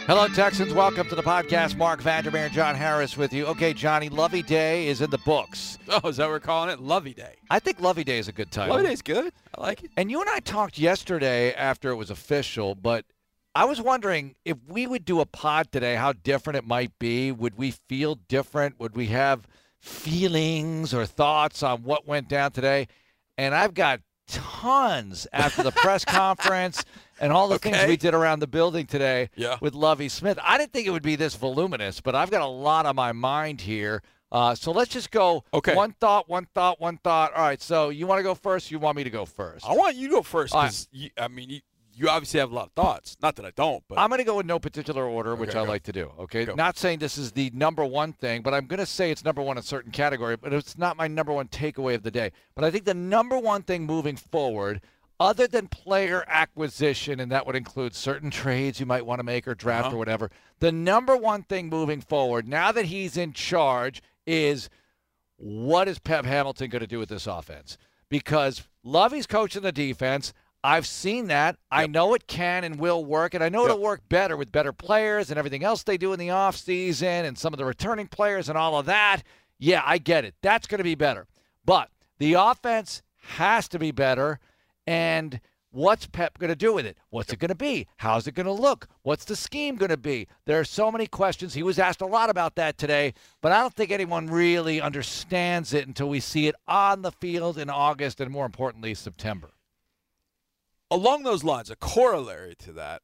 Hello, Texans. Welcome to the podcast. Mark Vandermeer and John Harris with you. Okay, Johnny, Lovey Day is in the books. Oh, is that what we're calling it? Lovey Day. I think Lovey Day is a good title. Lovey Day's good. I like it. And you and I talked yesterday after it was official, but I was wondering if we would do a pod today, how different it might be. Would we feel different? Would we have feelings or thoughts on what went down today? And I've got tons after the press conference and all the things we did around the building today with Lovie Smith. I didn't think it would be this voluminous, but I've got a lot on my mind here. So let's just go one thought. All right, so you want to go first? You want me to go first? I want you to go first because, you obviously have a lot of thoughts. Not that I don't, but I'm going to go in no particular order, which I like to do, okay? Go. Not saying this is the number one thing, but I'm going to say it's number one in a certain category, but it's not my number one takeaway of the day. But I think the number one thing moving forward, other than player acquisition, and that would include certain trades you might want to make or draft or whatever, the number one thing moving forward, now that he's in charge, is what is Pep Hamilton going to do with this offense? Because Lovey's coaching the defense. I've seen that. I know it can and will work, and I know it'll work better with better players and everything else they do in the offseason and some of the returning players and all of that. Yeah, I get it. That's going to be better. But the offense has to be better, and what's Pep going to do with it? What's it going to be? How's it going to look? What's the scheme going to be? There are so many questions. He was asked a lot about that today, but I don't think anyone really understands it until we see it on the field in August and, more importantly, September. Along those lines, a corollary to that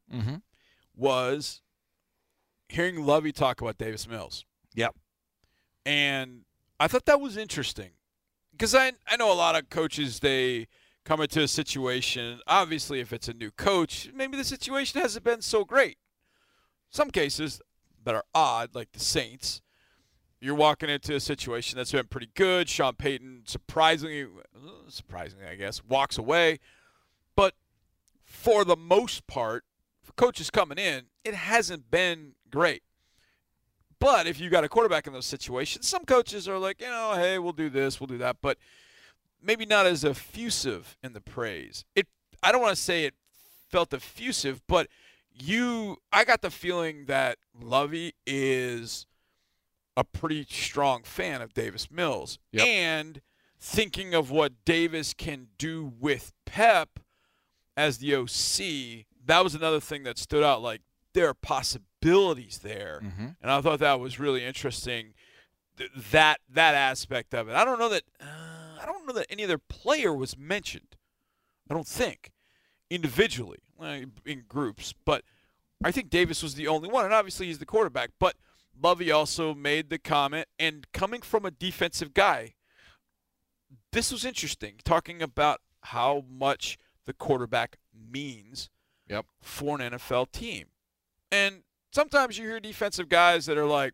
was hearing Lovey talk about Davis Mills. Yep. And I thought that was interesting because I know a lot of coaches, they come into a situation, obviously if it's a new coach, maybe the situation hasn't been so great. Some cases that are odd, like the Saints, you're walking into a situation that's been pretty good. Sean Payton, surprisingly, I guess, walks away. But for the most part, for coaches coming in, it hasn't been great. But if you got a quarterback in those situations, some coaches are like, hey, we'll do this, we'll do that, but maybe not as effusive in the praise. I don't want to say it felt effusive, but I got the feeling that Lovey is a pretty strong fan of Davis Mills. Yep. And thinking of what Davis can do with Pep as the OC, that was another thing that stood out. Like, there are possibilities there. And I thought that was really interesting, that aspect of it. I don't know that any other player was mentioned. I don't think individually, in groups, but I think Davis was the only one, and obviously he's the quarterback. But Lovey also made the comment, and coming from a defensive guy, this was interesting, talking about how much the quarterback means for an NFL team. And sometimes you hear defensive guys that are like,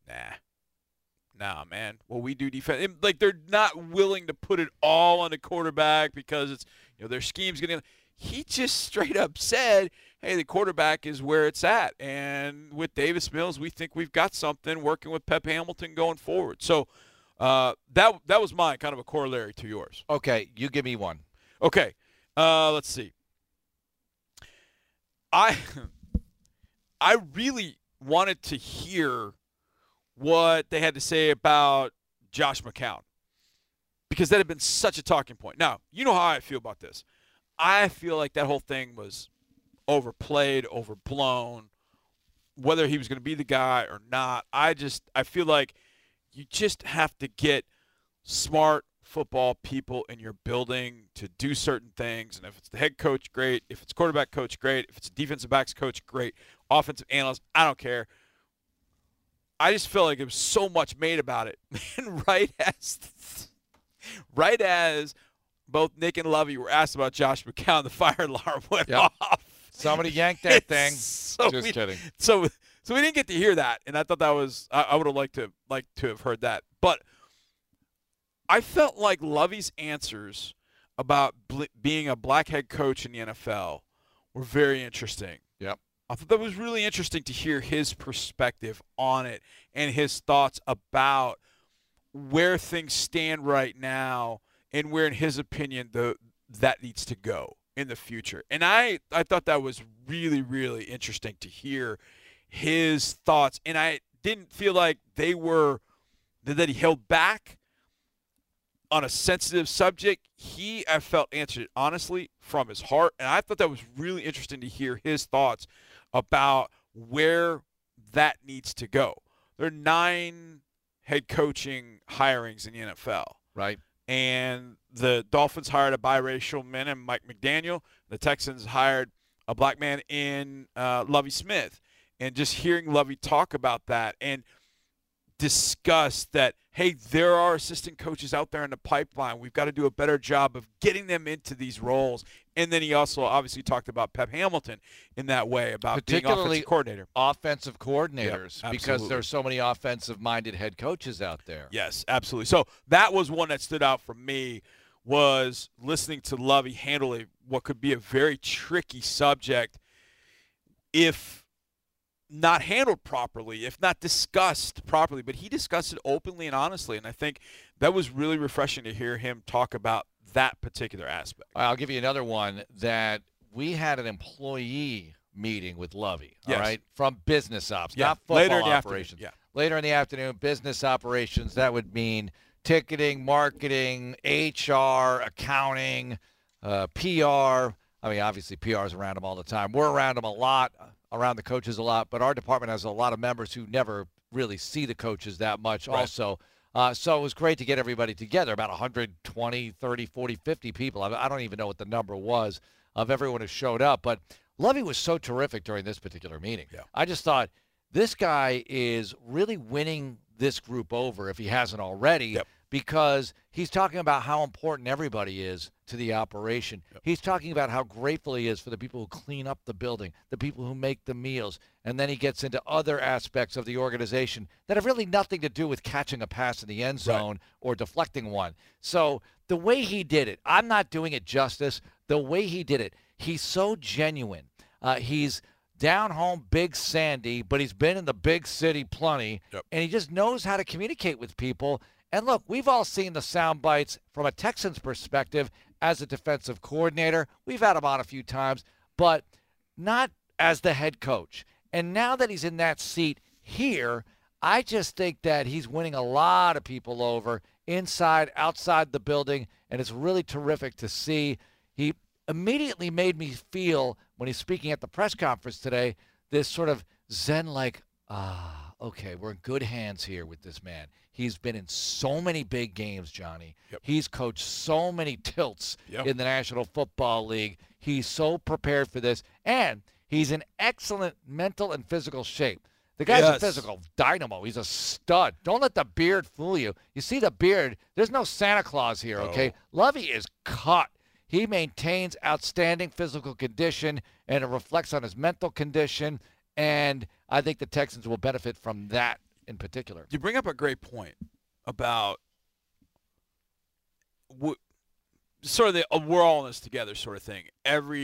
nah, man. Well, we do defense. Like, they're not willing to put it all on the quarterback because it's, their scheme's going to. He just straight up said, hey, the quarterback is where it's at. And with Davis Mills, we think we've got something working with Pep Hamilton going forward. So that was mine, kind of a corollary to yours. Okay, you give me one. Okay, let's see. I really wanted to hear what they had to say about Josh McCown because that had been such a talking point. Now, you know how I feel about this. I feel like that whole thing was overplayed, overblown, whether he was going to be the guy or not. I feel like you just have to get smart football people in your building to do certain things. And if it's the head coach, great. If it's quarterback coach, great. If it's defensive backs coach, great. Offensive analyst, I don't care. I just feel like it was so much made about it. And right as both Nick and Lovey were asked about Josh McCown, the fire alarm went off. Somebody yanked that thing. Just kidding. So we didn't get to hear that, and I thought that was I would have liked to have heard that. But I felt like Lovey's answers about being a black head coach in the NFL were very interesting. Yep. I thought that was really interesting to hear his perspective on it and his thoughts about where things stand right now and where, in his opinion, that needs to go in the future. And I thought that was really, really interesting to hear his thoughts, and I didn't feel like that he held back on a sensitive subject. I felt, answered it honestly from his heart, and I thought that was really interesting to hear his thoughts about where that needs to go. There are 9 head coaching hirings in the NFL. Right. And the Dolphins hired a biracial man in Mike McDaniel. The Texans hired a black man in Lovie Smith. And just hearing Lovie talk about that and discuss that, hey, there are assistant coaches out there in the pipeline. We've got to do a better job of getting them into these roles. And then he also obviously talked about Pep Hamilton in that way, about being offensive coordinator. Offensive coordinators, Yep, because there's so many offensive-minded head coaches out there. Yes, absolutely. So that was one that stood out for me, was listening to Lovie handle what could be a very tricky subject if not handled properly, if not discussed properly. But he discussed it openly and honestly, and I think that was really refreshing to hear him talk about that particular aspect. I'll give you another one that we had an employee meeting with Lovie, all right, from business ops, not football operations. Later in the afternoon, business operations, that would mean ticketing, marketing, HR, accounting, PR. I mean, obviously PR is around him all the time. We're around him a lot, around the coaches a lot, but our department has a lot of members who never really see the coaches that much also. So it was great to get everybody together, about 120, 30, 40, 50 people. I don't even know what the number was of everyone who showed up. But Lovie was so terrific during this particular meeting. Yeah. I just thought this guy is really winning this group over, if he hasn't already, because he's talking about how important everybody is to the operation. He's talking about how grateful he is for the people who clean up the building, the people who make the meals, and then he gets into other aspects of the organization that have really nothing to do with catching a pass in the end zone or deflecting one. So the way he did it, I'm not doing it justice. The way he did it, he's so genuine. He's down home, Big Sandy, but he's been in the big city plenty, and he just knows how to communicate with people. And look, we've all seen the sound bites from a Texans perspective as a defensive coordinator. We've had him on a few times, but not as the head coach. And now that he's in that seat here, I just think that he's winning a lot of people over inside, outside the building, and it's really terrific to see. He immediately made me feel, when he's speaking at the press conference today, this sort of zen-like, okay, we're in good hands here with this man. He's been in so many big games, Johnny. He's coached so many tilts in the National Football League. He's so prepared for this, and he's in excellent mental and physical shape. The guy's a physical dynamo. He's a stud. Don't let the beard fool you. You see the beard, there's no Santa Claus here, okay? Lovie is cut. He maintains outstanding physical condition, and it reflects on his mental condition, and I think the Texans will benefit from that in particular. You bring up a great point about sort of the we're all in this together sort of thing.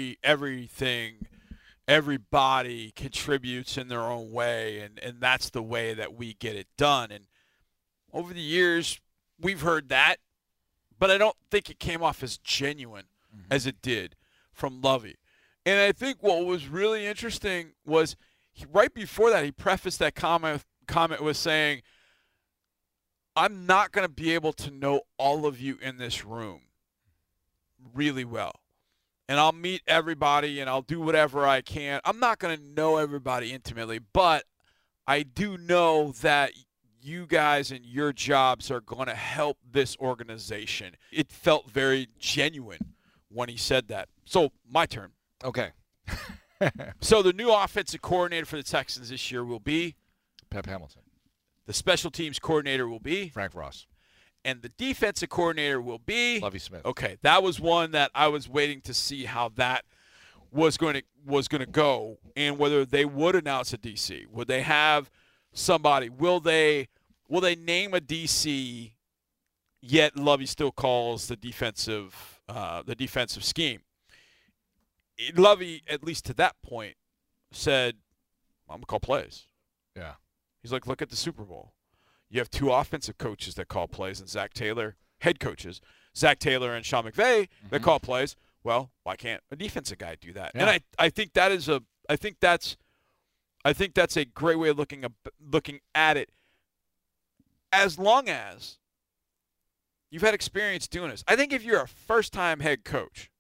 Everybody contributes in their own way, and that's the way that we get it done. And over the years, we've heard that, but I don't think it came off as genuine as it did from Lovie. And I think what was really interesting was right before that, he prefaced that comment with saying, I'm not going to be able to know all of you in this room really well. And I'll meet everybody and I'll do whatever I can. I'm not going to know everybody intimately, but I do know that you guys and your jobs are going to help this organization. It felt very genuine when he said that. So, my turn. Okay. So, the new offensive coordinator for the Texans this year will be Pep Hamilton. The special teams coordinator will be Frank Ross. And the defensive coordinator will be Lovie Smith. Okay, that was one that I was waiting to see how that was going to go, and whether they would announce a DC. Would they have somebody? Will they name a DC? Yet Lovie still calls the defensive scheme. Lovie, at least to that point, said, "I'm gonna call plays." Yeah. He's like, look at the Super Bowl. You have 2 offensive coaches that call plays, and Zach Taylor, head coaches, Zach Taylor and Sean McVay, that call plays. Well, why can't a defensive guy do that? Yeah. And I think that's I think that's a great way of looking at it. As long as you've had experience doing this. I think if you're a first-time head coach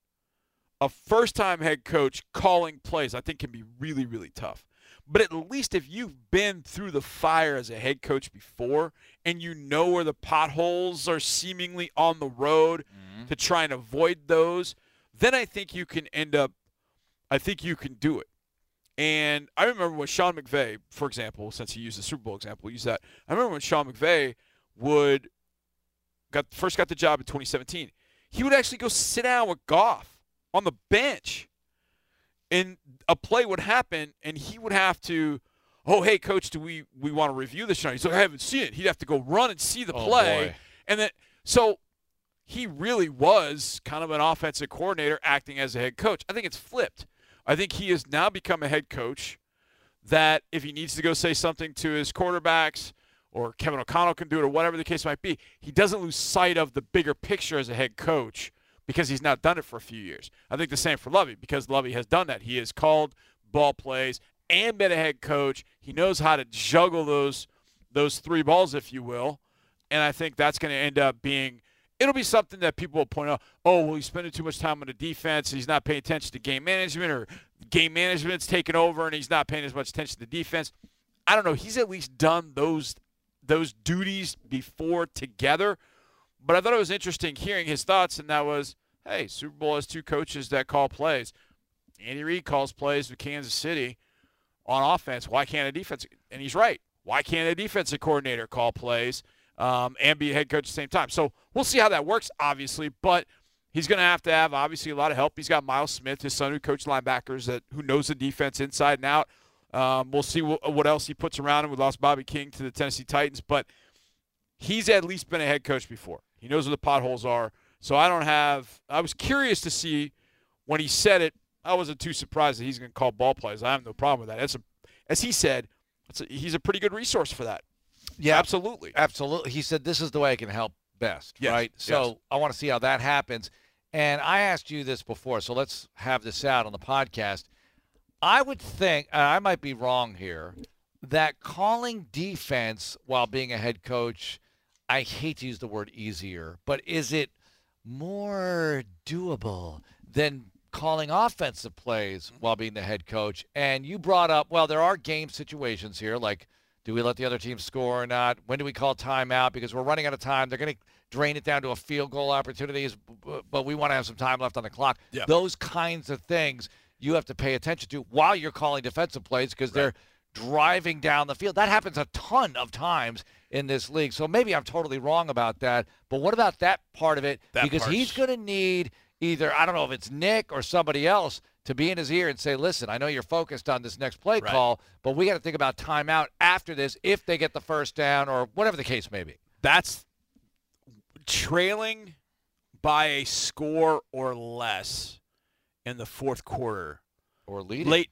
calling plays, I think can be really, really tough. But at least if you've been through the fire as a head coach before and you know where the potholes are seemingly on the road to try and avoid those, then I think you can do it. And I remember when Sean McVay, for example, since he used the Super Bowl example, use that. I remember when Sean McVay first got the job in 2017. He would actually go sit down with Goff on the bench, and a play would happen, and he would have to, oh, hey, coach, do we want to review this tonight? He's like, I haven't seen it. He'd have to go run and see the play. Boy. And then, so he really was kind of an offensive coordinator acting as a head coach. I think it's flipped. I think he has now become a head coach that if he needs to go say something to his quarterbacks, or Kevin O'Connell can do it, or whatever the case might be, he doesn't lose sight of the bigger picture as a head coach because he's not done it for a few years. I think the same for Lovie, because Lovie has done that. He has called ball plays and been a head coach. He knows how to juggle those three balls, if you will, and I think that's going to end up being – it'll be something that people will point out, oh, well, he's spending too much time on the defense, he's not paying attention to game management, or game management's taken over and he's not paying as much attention to the defense. I don't know. He's at least done those duties before together. But I thought it was interesting hearing his thoughts, and that was, hey, Super Bowl has two coaches that call plays. Andy Reid calls plays with Kansas City on offense. Why can't a defense? And he's right. Why can't a defensive coordinator call plays and be a head coach at the same time? So we'll see how that works, obviously, but he's going to have, obviously, a lot of help. He's got Miles Smith, his son, who coached linebackers, who knows the defense inside and out. We'll see what else he puts around him. We lost Bobby King to the Tennessee Titans, but he's at least been a head coach before. He knows where the potholes are. So I was curious to see when he said it. I wasn't too surprised that he's going to call ball plays. I have no problem with that. As he said, he's a pretty good resource for that. Yeah, absolutely. Absolutely. He said, this is the way I can help best, yes, right? So yes. I want to see how that happens. And I asked you this before, so let's have this out on the podcast. I would think, and I might be wrong here, that calling defense while being a head coach, I hate to use the word easier, but is it more doable than calling offensive plays while being the head coach? And you brought up, well, there are game situations here, like do we let the other team score or not? When do we call timeout? Because we're running out of time. They're going to drain it down to a field goal opportunities, but we want to have some time left on the clock. Yeah. Those kinds of things you have to pay attention to while you're calling defensive plays, because they're driving down the field. That happens a ton of times in this league. So maybe I'm totally wrong about that. But what about that part of it? Because he's going to need either, I don't know if it's Nick or somebody else, to be in his ear and say, listen, I know you're focused on this next play call, but we got to think about timeout after this if they get the first down or whatever the case may be. That's trailing by a score or less in the fourth quarter. Or leading. Late.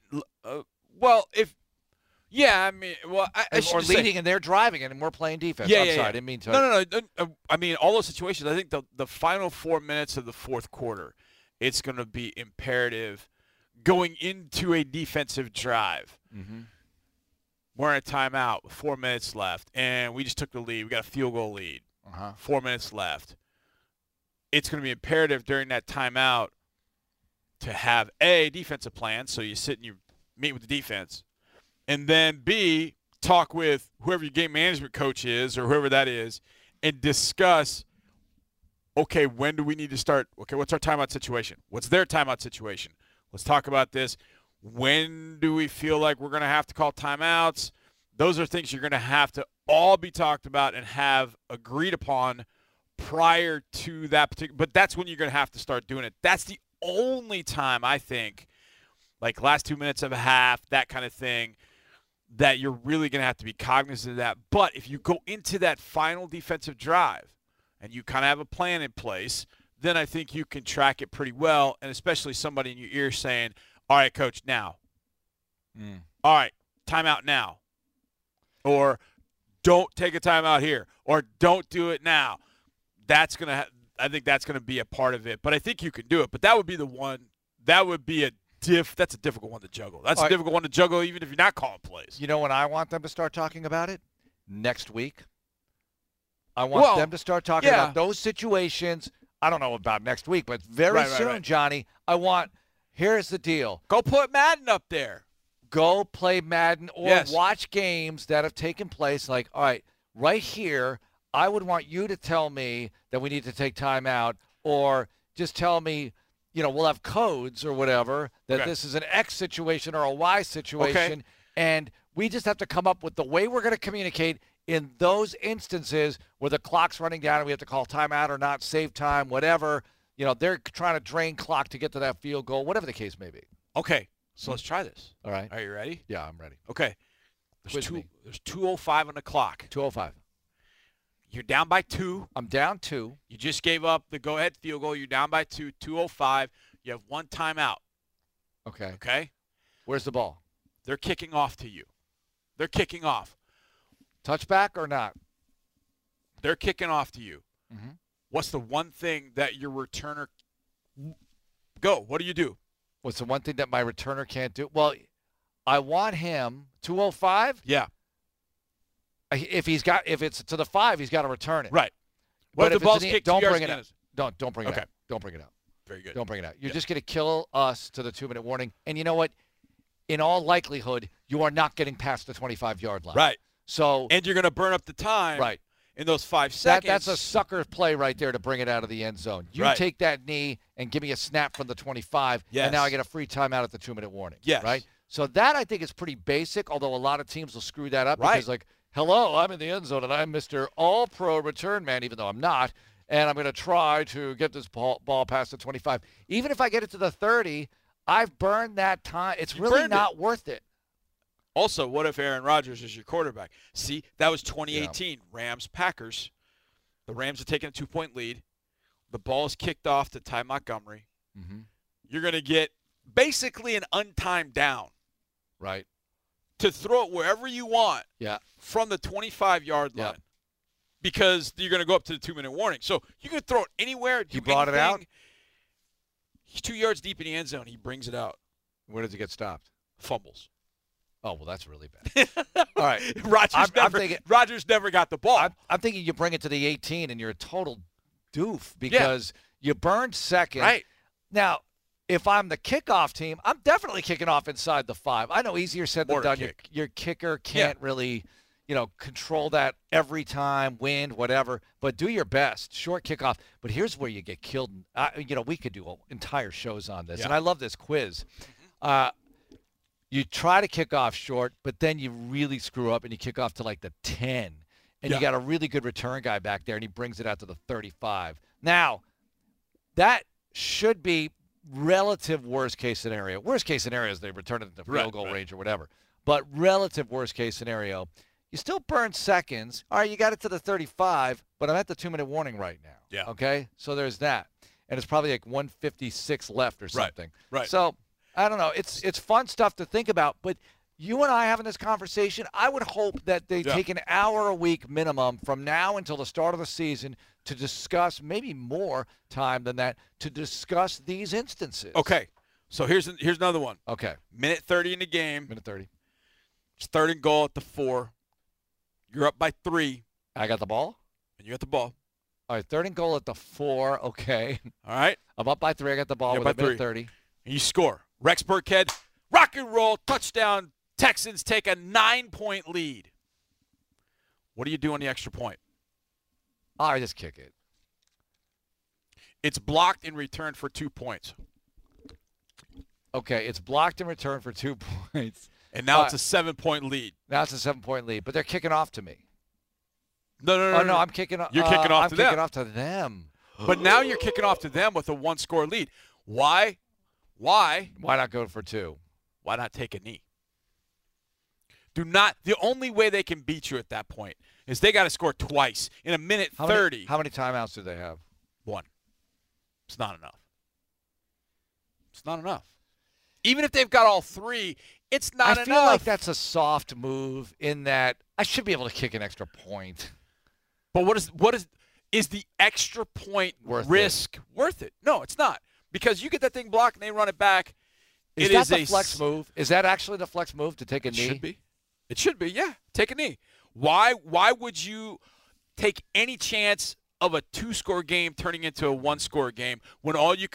Or leading and they're driving and we're playing defense. I'm sorry, I didn't mean to. No. I mean, all those situations, I think the final 4 minutes of the fourth quarter, it's going to be imperative going into a defensive drive. Mm-hmm. We're in a timeout with 4 minutes left, and we just took the lead. We got a field goal lead. 4 minutes left. It's going to be imperative during that timeout to have A, defensive plan, so you sit and you meet with the defense, and then B, talk with whoever your game management coach is or whoever that is and discuss, okay, when do we need to start? Okay, what's our timeout situation? What's their timeout situation? Let's talk about this. When do we feel like we're going to have to call timeouts? Those are things you're going to have to all be talked about and have agreed upon prior to that particular. But that's when you're going to have to start doing it. That's the only time, I think, like last 2 minutes of a half, that kind of thing, that you're really going to have to be cognizant of that. But if you go into that final defensive drive and you kind of have a plan in place, then I think you can track it pretty well, and especially somebody in your ear saying, all right, coach, now. All right, timeout now. Or don't take a timeout here. Or don't do it now. That's going to I think that's going to be a part of it. But I think you can do it. But that would be the one. That would be That's a difficult one to juggle. That's All a right. difficult one to juggle even if you're not calling plays. You know when I want them to start talking about it? Next week. I want them to start talking about those situations. I don't know about next week, but very soon, Johnny, here's the deal. Go put Madden up there. Go play Madden or watch games that have taken place. Like, all right, right here, I would want you to tell me that we need to take time out, or just tell me, we'll have codes or whatever, that this is an X situation or a Y situation, and we just have to come up with the way we're going to communicate in those instances where the clock's running down and we have to call timeout or not, save time, whatever. They're trying to drain clock to get to that field goal, whatever the case may be. Okay, so let's try this. All right. Are you ready? Yeah, I'm ready. Okay. There's 2:05 on the clock. 2:05. You're down by 2. I'm down 2. You just gave up the go-ahead field goal. You're down by 2, 2:05. You have 1 timeout. Okay. Okay? Where's the ball? They're kicking off to you. They're kicking off. Touchback or not? They're kicking off to you. Mm-hmm. What's the one thing that your returner – go. What do you do? What's the one thing that my returner can't do? Well, I want him 2:05. Yeah. If it's to the 5, he's got to return it. Right. But if the ball's kicked 2 yards, bring it out. Don't bring it out. Don't bring it out. Very good. Don't bring it out. You're just going to kill us to the 2-minute warning. And you know what? In all likelihood, you are not getting past the 25-yard line. Right. So and you're going to burn up the time. Right. In those 5 seconds. That's a sucker play right there to bring it out of the end zone. You take that knee and give me a snap from the 25, and now I get a free timeout at the 2-minute warning. Yes. Right? So that, I think, is pretty basic, although a lot of teams will screw that up because, like, hello, I'm in the end zone, and I'm Mr. All-Pro return man, even though I'm not, and I'm going to try to get this ball past the 25. Even if I get it to the 30, I've burned that time. It's really not worth it. Also, what if Aaron Rodgers is your quarterback? See, that was 2018, Rams-Packers. The Rams are taking a 2-point lead. The ball is kicked off to Ty Montgomery. Mm-hmm. You're going to get basically an untimed down. Right. To throw it wherever you want from the 25-yard line because you're going to go up to the 2-minute warning. So you can throw it anywhere. He brought it out? He's 2 yards deep in the end zone. He brings it out. Where does it get stopped? Fumbles. Oh, well, that's really bad. All right. Rodgers never got the ball. I'm thinking you bring it to the 18 and you're a total doof because you burned second. Right. Now, if I'm the kickoff team, I'm definitely kicking off inside the 5. I know easier said than done. Your kicker can't really, control that every time, wind, whatever. But do your best. Short kickoff. But here's where you get killed. We could do entire shows on this. And I love this quiz. You try to kick off short, but then you really screw up and you kick off to like the 10. And you got a really good return guy back there, and he brings it out to the 35. Now, that should be relative worst-case scenario. Worst-case scenario is they return it to the field goal range or whatever. But relative worst-case scenario, you still burn seconds. All right, you got it to the 35, but I'm at the 2-minute warning right now. Yeah. Okay? So there's that. And it's probably like 156 left or something. Right. So I don't know. It's fun stuff to think about, but you and I having this conversation, I would hope that they take an hour a week minimum from now until the start of the season to discuss, maybe more time than that, to discuss these instances. Okay. So here's another one. Okay. Minute 30 in the game. Minute 30. It's 3rd and goal at the 4. You're up by 3. I got the ball? And you got the ball. All right, 3rd and goal at the 4. Okay. All right. I'm up by 3. I got the ball with a minute 30. And you score. Rex Burkhead, rock and roll, touchdown. Texans take a 9-point lead. What do you do on the extra point? I just kick it. It's blocked in return for 2 points. Okay, it's blocked in return for 2 points. And now it's a 7-point lead. Now it's a 7-point lead, but they're kicking off to me. No, I'm kicking off. You're kicking off to them. I'm kicking off to them. But now you're kicking off to them with a 1-score lead. Why? Why not go for 2? Why not take a knee? The only way they can beat you at that point is they got to score twice in a minute 30. How many timeouts do they have? 1. It's not enough. It's not enough. Even if they've got all 3, it's not enough. I feel like that's a soft move in that I should be able to kick an extra point. But is the extra point risk worth it? No, it's not. Because you get that thing blocked and they run it back, Is that the flex move? Is that actually the flex move to take a knee? It should be. It should be, yeah. Take a knee. Why would you take any chance of a 2-score game turning into a 1-score game when all you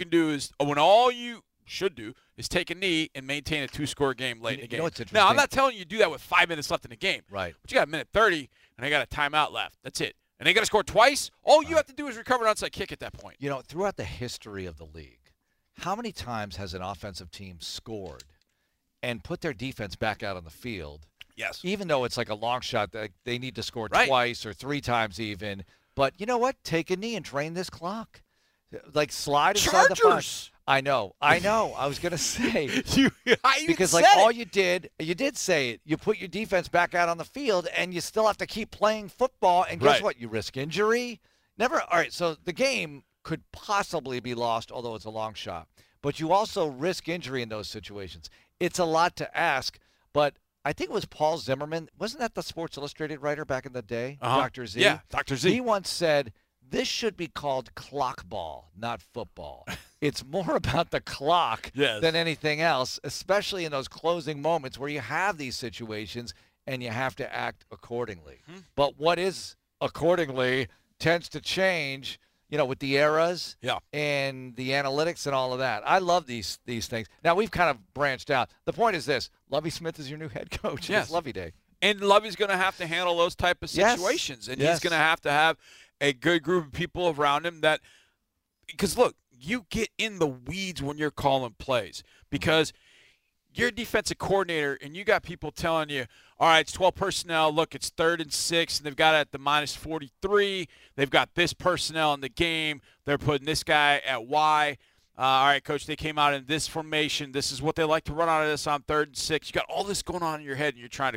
should do is take a knee and maintain a 2-score game late in the game? You know what's interesting? Now, I'm not telling you to do that with 5 minutes left in the game. Right. But you got a minute 30, and they got a timeout left. That's it. And they got to score twice. All you have to do is recover an onside kick at that point. You know, throughout the history of the league, how many times has an offensive team scored and put their defense back out on the field? Yes. Even though it's like a long shot that they need to score Right. twice or 3 times even. But you know what? Take a knee and drain this clock. Like slide inside the box. I know. I was going to say. Because like all you did say it. You put your defense back out on the field and you still have to keep playing football. And guess what? You risk injury. All right, so the game could possibly be lost, although it's a long shot. But you also risk injury in those situations. It's a lot to ask, but I think it was Paul Zimmerman. Wasn't that the Sports Illustrated writer back in the day? Dr. Z? Yeah, Dr. Z. He once said, this should be called clock ball, not football. It's more about the clock than anything else, especially in those closing moments where you have these situations and you have to act accordingly. But what is accordingly tends to change, with the eras and the analytics and all of that. I love these things. Now, we've kind of branched out. The point is this. Lovie Smith is your new head coach. Yes. It's Lovie Day. And Lovie's going to have to handle those type of situations. And he's going to have a good group of people around him that – because, look, you get in the weeds when you're calling plays because you're a defensive coordinator and you got people telling you, all right, it's 12 personnel. Look, it's 3rd and 6, and they've got it at the minus 43. They've got this personnel in the game. They're putting this guy at Y. All right, Coach, they came out in this formation. This is what they like to run out of this on 3rd and 6. You got all this going on in your head, and you're trying to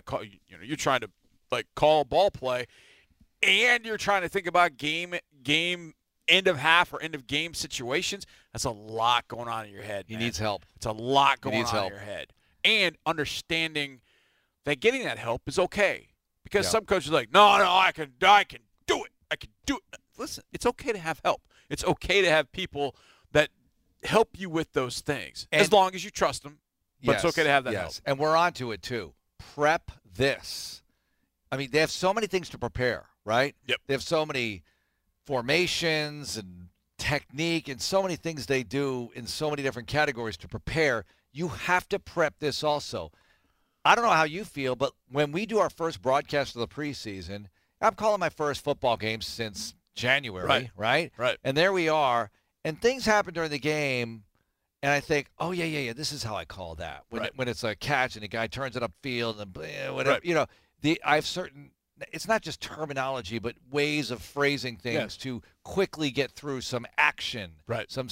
call a ball play, and you're trying to think about game end of half or end of game situations. That's a lot going on in your head. He needs help. It's a lot going on in your head, and understanding that getting that help is okay because some coaches are like, no, I can do it. I can do it. Listen, it's okay to have help. It's okay to have people that help you with those things as long as you trust them. But it's okay to have that help. And we're on to it too. Prep this. I mean, they have so many things to prepare, right? Yep. They have so many formations and technique and so many things they do in so many different categories to prepare. You have to prep this also. I don't know how you feel, but when we do our first broadcast of the preseason, I'm calling my first football game since January, right? Right. And there we are, and things happen during the game, and I think, oh, yeah, this is how I call that. When it's a catch and the guy turns it upfield and whatever, I have certain – it's not just terminology, but ways of phrasing things to quickly get through some action, some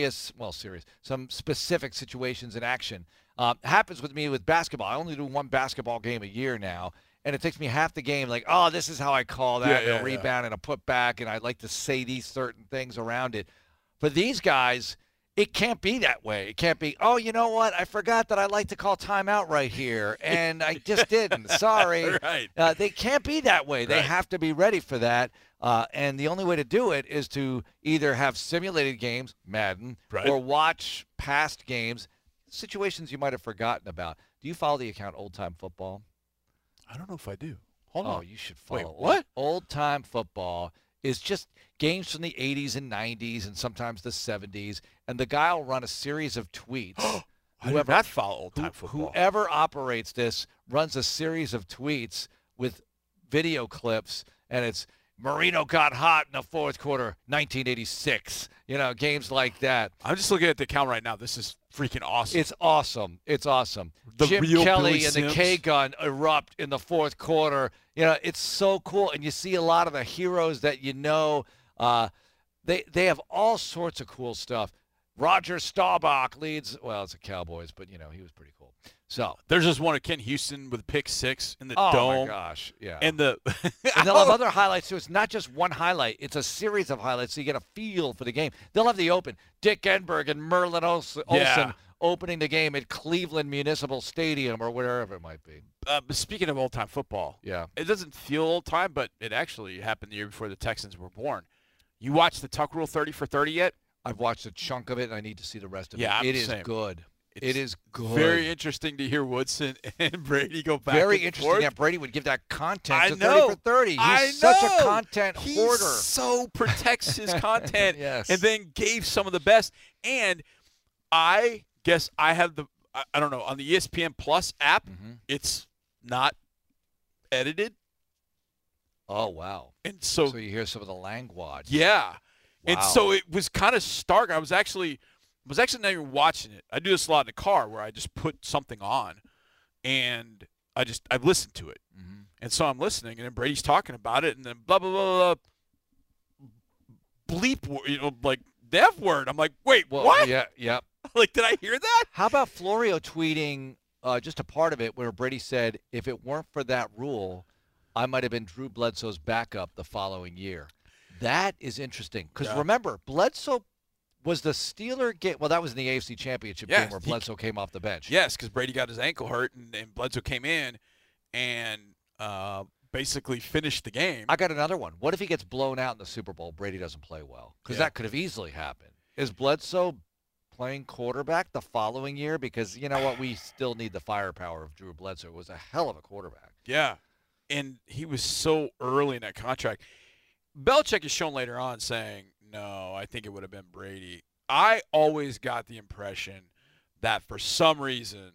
some specific situations in action. Happens with me with basketball. I only do one basketball game a year now, and it takes me half the game like, oh, this is how I call that, and a rebound and a putback, and I like to say these certain things around it. For these guys, it can't be that way. It can't be, oh, you know what? I forgot that I like to call timeout right here, and I just didn't. Sorry. They can't be that way. They have to be ready for that, and the only way to do it is to either have simulated games, Madden, or watch past games, situations you might have forgotten about. Do you follow the account Old Time Football? I don't know if I do. Hold on. Oh, you should follow. Wait, what? Old Time Football is just games from the 80s and 90s and sometimes the 70s, and the guy will run a series of tweets. I do not follow Old Time Football. Whoever operates this runs a series of tweets with video clips, and it's Marino got hot in the fourth quarter, 1986. Games like that. I'm just looking at the account right now. This is freaking awesome. It's awesome. It's awesome. The Jim real Kelly Billy and Sims. the K-Gun erupt in the fourth quarter. It's so cool. And you see a lot of the heroes that they have all sorts of cool stuff. Roger Staubach leads, well, it's the Cowboys, but, he was pretty cool. So there's just one of Ken Houston with pick 6 in the dome. Oh, my gosh, yeah. And they'll have other highlights, too. It's not just one highlight. It's a series of highlights, so you get a feel for the game. They'll have the open. Dick Enberg and Merlin Olsen opening the game at Cleveland Municipal Stadium or wherever it might be. But speaking of old-time football, it doesn't feel old-time, but it actually happened the year before the Texans were born. You watched the Tuck Rule 30 for 30 yet? I've watched a chunk of it, and I need to see the rest of it. Yeah, it is good. It is good. Very interesting to hear Woodson and Brady go back. Very and interesting forth. that Brady would give that content I to know. 30 for 30. He's I such know. a content He hoarder. so protects his content Yes. and then gave some of the best. And I guess I have I don't know, on the ESPN Plus app, it's not edited. Oh, wow. And so you hear some of the language. yeah. Wow. And so it was kind of stark. I was actually not even watching it. I do this a lot in the car where I just put something on and I listened to it. Mm-hmm. And so I'm listening, and then Brady's talking about it, and then blah, blah, blah, blah, bleep, like the F word. I'm like, wait, what? Yeah. Like, did I hear that? How about Florio tweeting just a part of it where Brady said, if it weren't for that rule, I might have been Drew Bledsoe's backup the following year. That is interesting because remember, Bledsoe was the Steeler game. Well, that was in the AFC Championship game where Bledsoe came off the bench. Yes, because Brady got his ankle hurt, and Bledsoe came in and basically finished the game. I got another one. What if he gets blown out in the Super Bowl? Brady doesn't play well because that could have easily happened. Is Bledsoe playing quarterback the following year? Because you know what? We still need the firepower of Drew Bledsoe. It was a hell of a quarterback. Yeah, and he was so early in that contract. Belichick is shown later on saying, no, I think it would have been Brady. I always got the impression that for some reason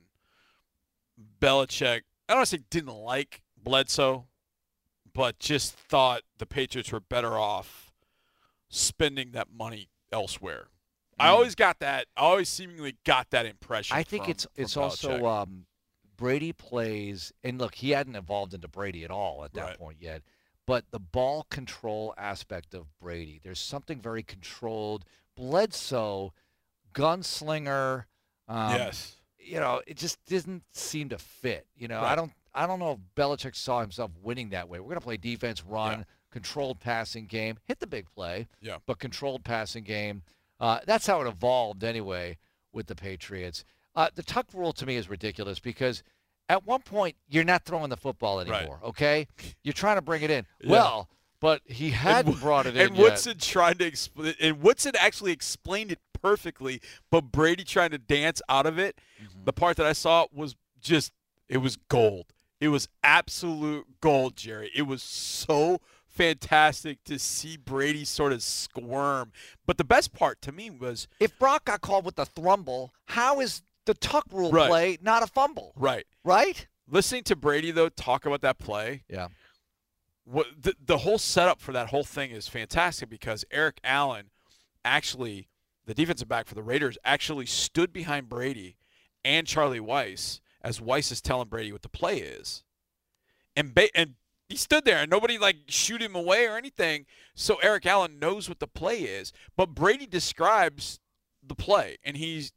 Belichick, I don't want to say didn't like Bledsoe, but just thought the Patriots were better off spending that money elsewhere. I always got that. I always seemingly got that impression. I think it's also Brady plays, and look, he hadn't evolved into Brady at all at that point yet. But the ball control aspect of Brady, there's something very controlled. Bledsoe, gunslinger. Yes. You know, it just doesn't seem to fit. You know, Right. I don't know if Belichick saw himself winning that way. We're going to play defense, run, controlled passing game, hit the big play, but controlled passing game. That's how it evolved anyway with the Patriots. The tuck rule to me is ridiculous because at one point you're not throwing the football anymore, okay? You're trying to bring it in. Yeah. Well, but he hadn't brought it in and Woodson tried to explain, and Woodson actually explained it perfectly, but Brady trying to dance out of it. The part that I saw was just, it was gold. It was absolute gold, Jerry. It was so fantastic to see Brady sort of squirm. But the best part to me was, if Brock got called with the thrumble, how is the tuck rule play not a fumble? Right. Listening to Brady, though, talk about that play. Yeah. What the whole setup for that whole thing is fantastic because Eric Allen actually, the defensive back for the Raiders, actually stood behind Brady and Charlie Weiss as Weiss is telling Brady what the play is. And he stood there and nobody like shoot him away or anything. So Eric Allen knows what the play is. But Brady describes the play and he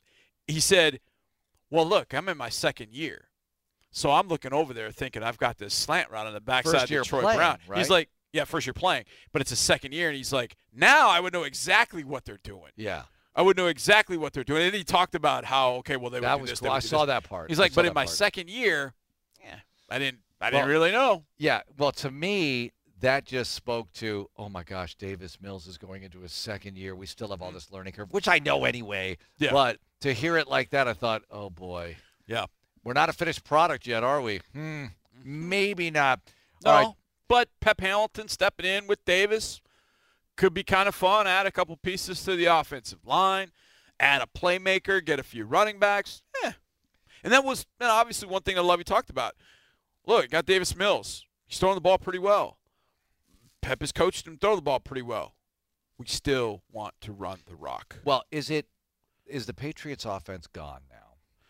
said, well, look, I'm in my second year. So I'm looking over there thinking I've got this slant route on the backside of Detroit Brown. Right? He's like, yeah, first year playing, but it's a second year. And he's like, now I would know exactly what they're doing. Yeah. I would know exactly what they're doing. And he talked about how, okay, well, they would do this. Cool. I saw that part. He's like, but in my second year, I didn't really know. Yeah. Well, to me, that just spoke to, oh, my gosh, Davis Mills is going into his second year. We still have all this learning curve, which I know anyway. Yeah. But to hear it like that, I thought, oh, boy. Yeah. We're not a finished product yet, are we? Maybe not. No, all right. But Pep Hamilton stepping in with Davis could be kind of fun. Add a couple pieces to the offensive line, add a playmaker, get a few running backs. And that was obviously one thing that Lovie talked about. Look, got Davis Mills. He's throwing the ball pretty well. Pep has coached him throw the ball pretty well. We still want to run the rock. Well, is the Patriots offense gone now?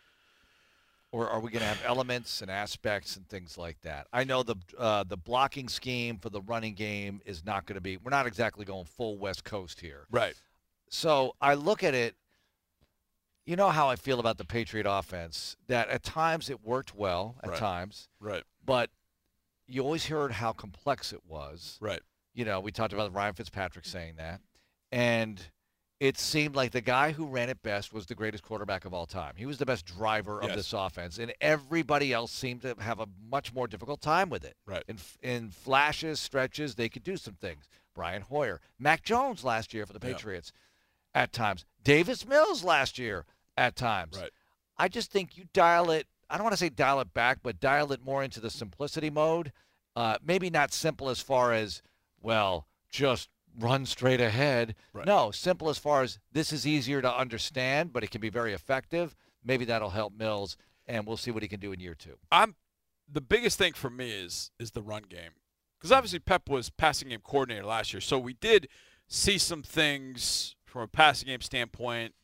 Or are we going to have elements and aspects and things like that? I know the blocking scheme for the running game is not going to be – we're not exactly going full West Coast here. Right. So I look at it – you know how I feel about the Patriot offense, that at times it worked well, at times. Right. But you always heard how complex it was. Right. You know, we talked about Ryan Fitzpatrick saying that. And – it seemed like the guy who ran it best was the greatest quarterback of all time. He was the best driver of this offense, and everybody else seemed to have a much more difficult time with it. Right. In flashes, stretches, they could do some things. Brian Hoyer. Mac Jones last year for the Patriots at times. Davis Mills last year at times. Right. I just think you dial it. I don't want to say dial it back, but dial it more into the simplicity mode. Maybe not simple as far as, well, just run straight ahead. Right. No, simple as far as this is easier to understand, but it can be very effective. Maybe that'll help Mills, and we'll see what he can do in year 2. The biggest thing for me is the run game, because obviously Pep was passing game coordinator last year, so we did see some things from a passing game standpoint,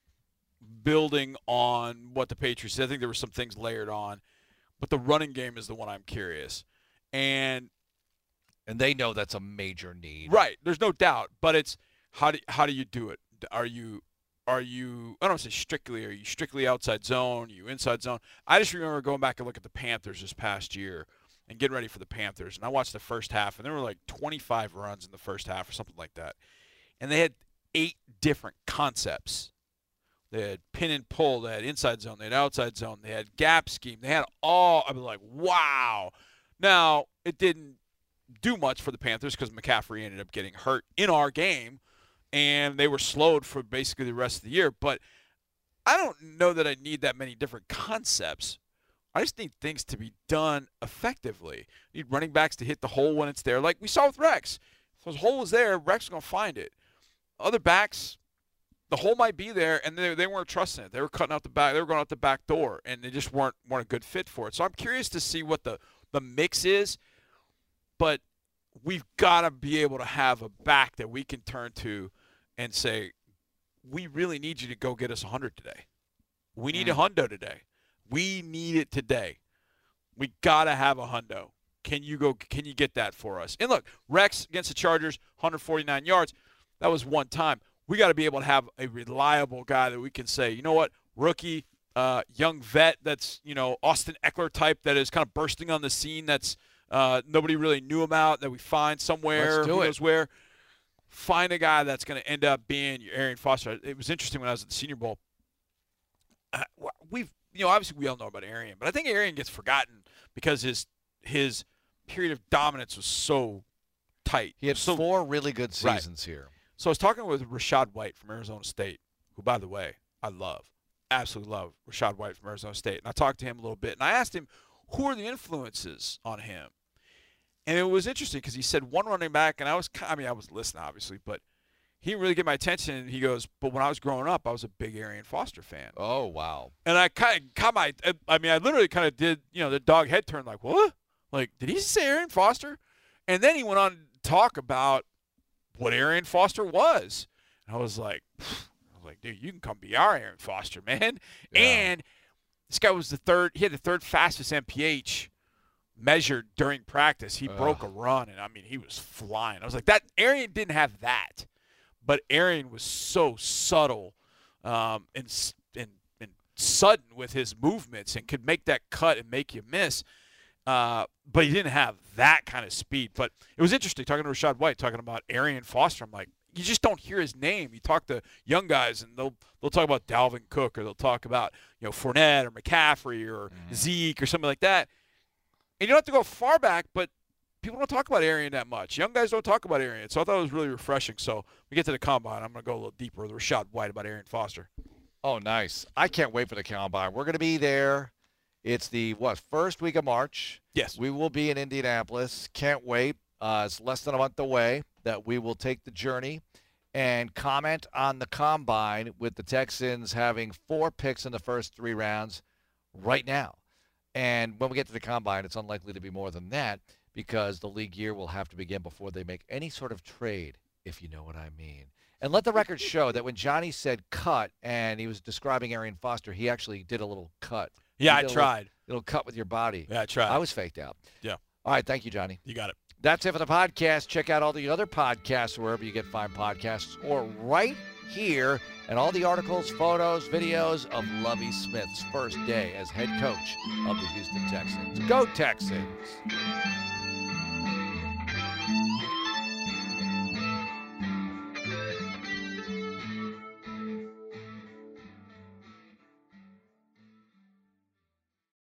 building on what the Patriots did. I think there were some things layered on, but the running game is the one I'm curious, and they know that's a major need. right. There's no doubt, but it's how do you do it? Are you I don't want to say strictly. Are you strictly outside zone? Are you inside zone? I just remember going back and look at the Panthers this past year and getting ready for the Panthers. And I watched the first half, and there were like 25 runs in the first half or something like that. And they had 8 different concepts. They had pin and pull. They had inside zone. They had outside zone. They had gap scheme. They had all. I was like, wow. Now, it didn't do much for the Panthers because McCaffrey ended up getting hurt in our game, and they were slowed for basically the rest of the year. But I don't know that I need that many different concepts. I just need things to be done effectively. I need running backs to hit the hole when it's there, like we saw with Rex. If the hole is there, Rex is going to find it. Other backs, the hole might be there, and they weren't trusting it. They were cutting out the back. They were going out the back door, and they just weren't a good fit for it. So I'm curious to see what the mix is, but we've got to be able to have a back that we can turn to and say, we really need you to go get us 100 today. We need a hundo today. We need it today. We got to have a hundo. Can you get that for us? And look, Rex against the Chargers, 149 yards. That was one time. We got to be able to have a reliable guy that we can say, you know what, rookie, young vet that's, Austin Eckler type that is kind of bursting on the scene that's nobody really knew about, that we find somewhere, who knows where. Find a guy that's going to end up being your Arian Foster. It was interesting when I was at the Senior Bowl. Obviously we all know about Arian, but I think Arian gets forgotten because his period of dominance was so tight. He had 4 really good seasons here. So I was talking with Rachaad White from Arizona State, who, by the way, I absolutely love Rachaad White from Arizona State. And I talked to him a little bit, and I asked him, who are the influences on him? And it was interesting because he said one running back, and I was listening, obviously, but he didn't really get my attention. And he goes, but when I was growing up, I was a big Arian Foster fan. Oh, wow. And I kind of caught I literally kind of did, the dog head turn, like, what? Like, did he say Arian Foster? And then he went on to talk about what Arian Foster was. And I was like, dude, you can come be our Arian Foster, man. Yeah. And this guy was he had the third fastest MPH measured during practice. He broke a run, and he was flying. I was like, Arian didn't have that, but Arian was so subtle and sudden with his movements and could make that cut and make you miss. But he didn't have that kind of speed. But it was interesting talking to Rachaad White, talking about Arian Foster. I'm like, you just don't hear his name. You talk to young guys, and they'll talk about Dalvin Cook, or they'll talk about Fournette or McCaffrey or Zeke or something like that. And you don't have to go far back, but people don't talk about Arian that much. Young guys don't talk about Arian. So I thought it was really refreshing. So we get to the Combine, I'm going to go a little deeper with Rachaad White about Arian Foster. Oh, nice. I can't wait for the Combine. We're going to be there. It's the, first week of March. Yes. We will be in Indianapolis. Can't wait. It's less than a month away that we will take the journey and comment on the Combine with the Texans having 4 picks in the first 3 rounds right now. And when we get to the Combine, it's unlikely to be more than that because the league year will have to begin before they make any sort of trade, if you know what I mean. And let the record show that when Johnny said cut and he was describing Arian Foster, he actually did a little cut. Yeah, I tried. Little cut with your body. Yeah, I tried. I was faked out. Yeah. All right, thank you, Johnny. You got it. That's it for the podcast. Check out all the other podcasts wherever you get fine podcasts or right here, and all the articles, photos, videos of Lovie Smith's first day as head coach of the Houston Texans. Go Texans!